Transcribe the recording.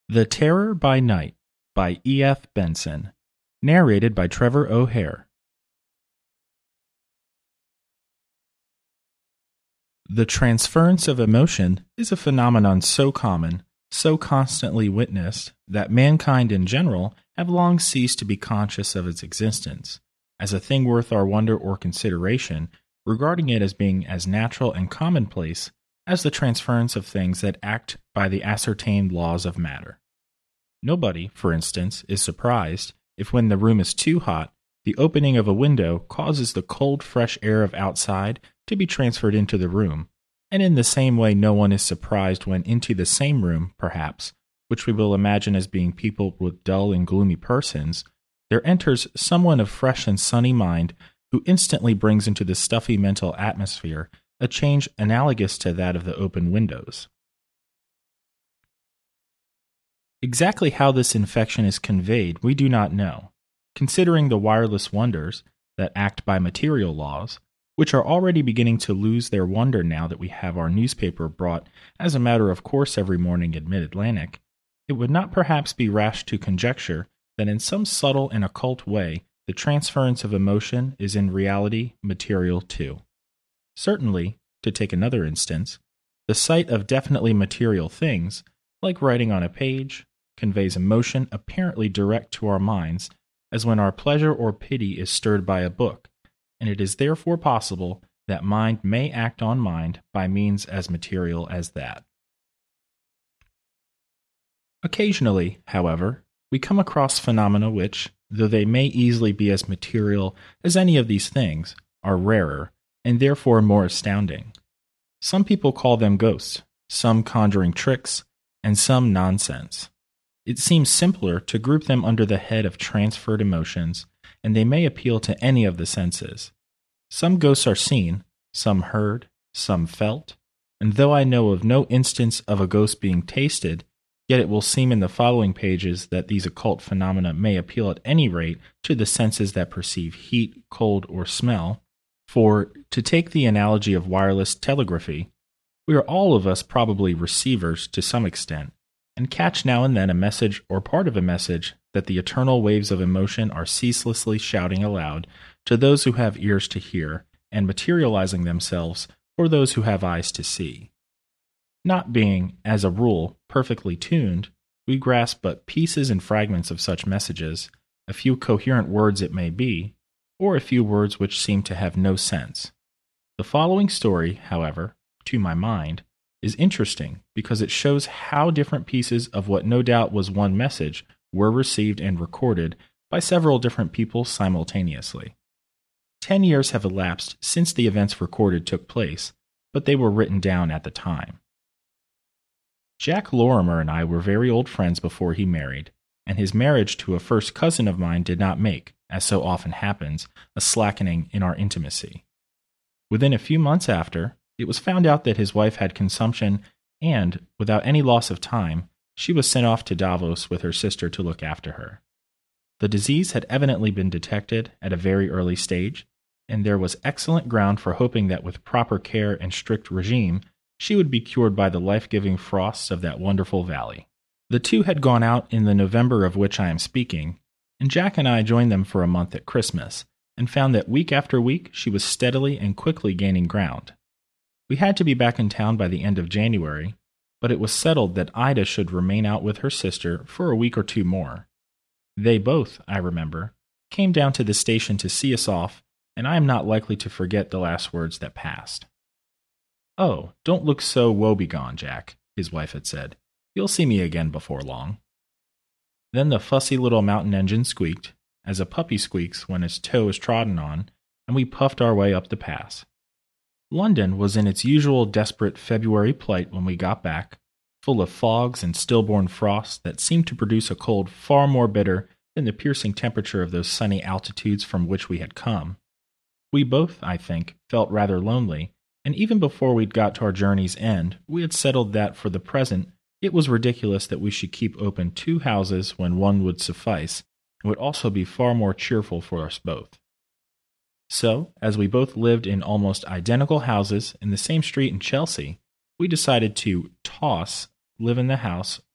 The Terror by Night by E. F. Benson. Narrated by Trevor O'Hare. The transference of emotion is a phenomenon so common, so constantly witnessed, that mankind in general have long ceased to be conscious of its existence, as a thing worth our wonder or consideration, regarding it as being as natural and commonplace as the transference of things that act by the ascertained laws of matter. Nobody, for instance, is surprised if when the room is too hot, the opening of a window causes the cold, fresh air of outside to be transferred into the room, and in the same way no one is surprised when into the same room, perhaps, which we will imagine as being peopled with dull and gloomy persons, there enters someone of fresh and sunny mind who instantly brings into the stuffy mental atmosphere a change analogous to that of the open windows. Exactly how this infection is conveyed we do not know, considering the wireless wonders that act by material laws, which are already beginning to lose their wonder now that we have our newspaper brought as a matter of course every morning in Mid-Atlantic. It would not perhaps be rash to conjecture that in some subtle and occult way the transference of emotion is in reality material too. Certainly, to take another instance, the sight of definitely material things, like writing on a page, conveys emotion apparently direct to our minds, as when our pleasure or pity is stirred by a book, and it is therefore possible that mind may act on mind by means as material as that. Occasionally, however, we come across phenomena which, though they may easily be as material as any of these things, are rarer, and therefore more astounding. Some people call them ghosts, some conjuring tricks, and some nonsense. It seems simpler to group them under the head of transferred emotions, and they may appeal to any of the senses. Some ghosts are seen, some heard, some felt, and though I know of no instance of a ghost being tasted, yet it will seem in the following pages that these occult phenomena may appeal at any rate to the senses that perceive heat, cold, or smell, for, to take the analogy of wireless telegraphy, we are all of us probably receivers to some extent, and catch now and then a message or part of a message that the eternal waves of emotion are ceaselessly shouting aloud to those who have ears to hear, and materializing themselves for those who have eyes to see. Not being, as a rule, perfectly tuned, we grasp but pieces and fragments of such messages, a few coherent words it may be, or a few words which seem to have no sense. The following story, however, to my mind, is interesting because it shows how different pieces of what no doubt was one message were received and recorded by several different people simultaneously. 10 years have elapsed since the events recorded took place, but they were written down at the time. Jack Lorimer and I were very old friends before he married, and his marriage to a first cousin of mine did not make, as so often happens, a slackening in our intimacy. Within a few months after, it was found out that his wife had consumption, and, without any loss of time, she was sent off to Davos with her sister to look after her. The disease had evidently been detected at a very early stage, and there was excellent ground for hoping that with proper care and strict regime, she would be cured by the life-giving frosts of that wonderful valley. The two had gone out in the November of which I am speaking, and Jack and I joined them for a month at Christmas, and found that week after week she was steadily and quickly gaining ground. We had to be back in town by the end of January, but it was settled that Ida should remain out with her sister for a week or two more. They both, I remember, came down to the station to see us off, and I am not likely to forget the last words that passed. "Oh, don't look so woebegone, Jack," his wife had said. "You'll see me again before long." Then the fussy little mountain engine squeaked, as a puppy squeaks when its toe is trodden on, and we puffed our way up the pass. London was in its usual desperate February plight when we got back, full of fogs and stillborn frosts that seemed to produce a cold far more bitter than the piercing temperature of those sunny altitudes from which we had come. We both, I think, felt rather lonely, and even before we'd got to our journey's end, we had settled that for the present it was ridiculous that we should keep open 2 houses when one would suffice, and would also be far more cheerful for us both. So, as we both lived in almost identical houses in the same street in Chelsea, we decided to live in the house